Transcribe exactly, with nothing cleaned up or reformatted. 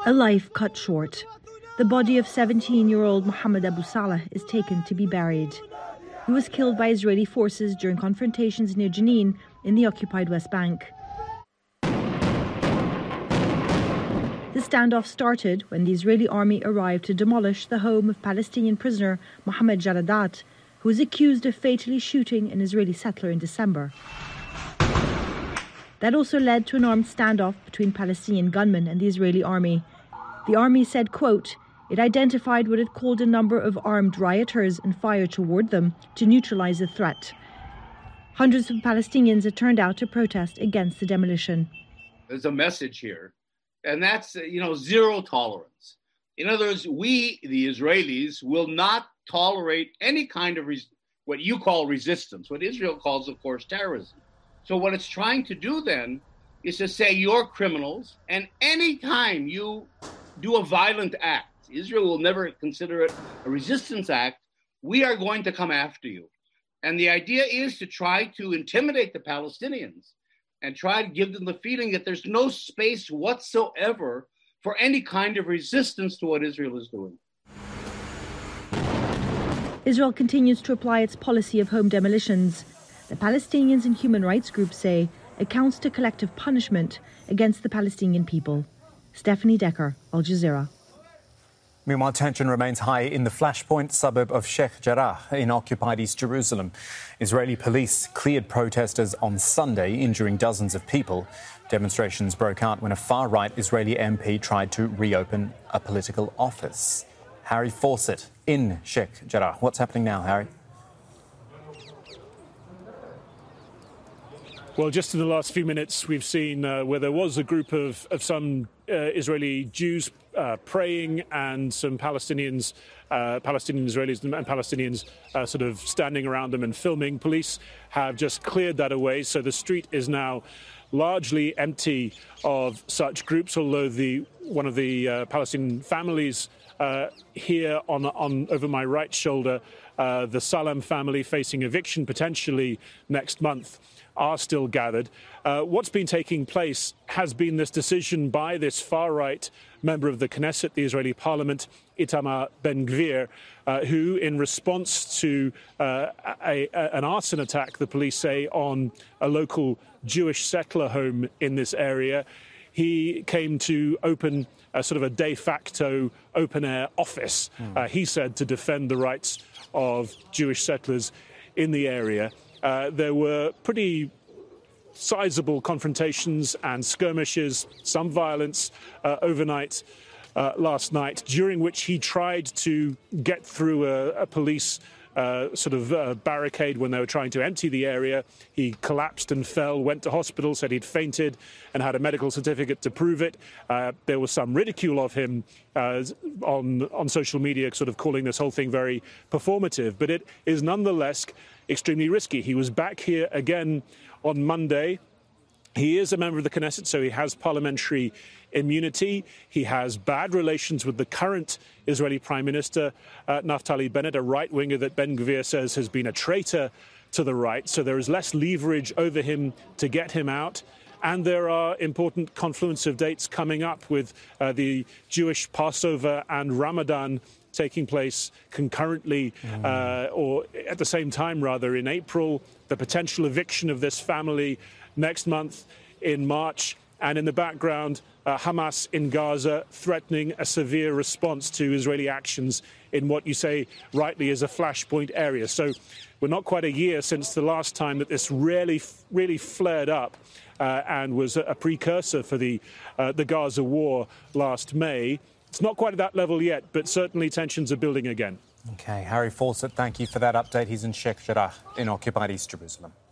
A life cut short. The body of seventeen-year-old Mohammed Abu Salah is taken to be buried. He was killed by Israeli forces during confrontations near Jenin in the occupied West Bank. The standoff started when the Israeli army arrived to demolish the home of Palestinian prisoner Mohammed Jaradat, who was accused of fatally shooting an Israeli settler in December. That also led to an armed standoff between Palestinian gunmen and the Israeli army. The army said, quote, it identified what it called a number of armed rioters and fired toward them to neutralize the threat. Hundreds of Palestinians had turned out to protest against the demolition. There's a message here, and that's, you know, zero tolerance. In other words, we, the Israelis, will not tolerate any kind of res- what you call resistance, what Israel calls, of course, terrorism. So what it's trying to do then is to say you're criminals, and any time you do a violent act, Israel will never consider it a resistance act, we are going to come after you. And the idea is to try to intimidate the Palestinians and try to give them the feeling that there's no space whatsoever for any kind of resistance to what Israel is doing. Israel continues to apply its policy of home demolitions. The Palestinians and human rights groups say it counts to collective punishment against the Palestinian people. Stephanie Decker, Al Jazeera. Meanwhile, tension remains high in the flashpoint suburb of Sheikh Jarrah in occupied East Jerusalem. Israeli police cleared protesters on Sunday, injuring dozens of people. Demonstrations broke out when a far-right Israeli M P tried to reopen a political office. Harry Fawcett in Sheikh Jarrah. What's happening now, Harry? Well, just in the last few minutes, we've seen uh, where there was a group of, of some uh, Israeli Jews uh, praying and some Palestinians, uh, Palestinian Israelis and Palestinians uh, sort of standing around them and filming. Police have just cleared that away, so the street is now largely empty of such groups, although the one of the uh, Palestinian families uh, here on, on over my right shoulder, uh, the Salam family facing eviction potentially next month, are still gathered. Uh, what's been taking place has been this decision by this far-right member of the Knesset, the Israeli parliament, Itamar Ben-Gvir, uh, who, in response to uh, a, a, an arson attack, the police say, on a local Jewish settler home in this area, he came to open a sort of a de facto open-air office, mm. uh, he said, to defend the rights of Jewish settlers in the area. Uh, there were pretty sizable confrontations and skirmishes, some violence uh, overnight uh, last night, during which he tried to get through a, a police uh, sort of uh, barricade when they were trying to empty the area. He collapsed and fell, went to hospital, said he'd fainted and had a medical certificate to prove it. Uh, there was some ridicule of him uh, on, on social media, sort of calling this whole thing very performative, but it is nonetheless extremely risky. He was back here again on Monday. He is a member of the Knesset, so he has parliamentary immunity. He has bad relations with the current Israeli Prime Minister, uh, Naftali Bennett, a right-winger that Ben-Gvir says has been a traitor to the right. So there is less leverage over him to get him out. And there are important confluence of dates coming up with uh, the Jewish Passover and Ramadan taking place concurrently mm. uh, or at the same time, rather, in April, the potential eviction of this family next month in March, and in the background, uh, Hamas in Gaza threatening a severe response to Israeli actions in what you say rightly is a flashpoint area. So we're not quite a year since the last time that this really, really flared up uh, and was a, a precursor for the, uh, the Gaza war last May. It's not quite at that level yet, but certainly tensions are building again. OK, Harry Fawcett, thank you for that update. He's in Sheikh Jarrah in occupied East Jerusalem.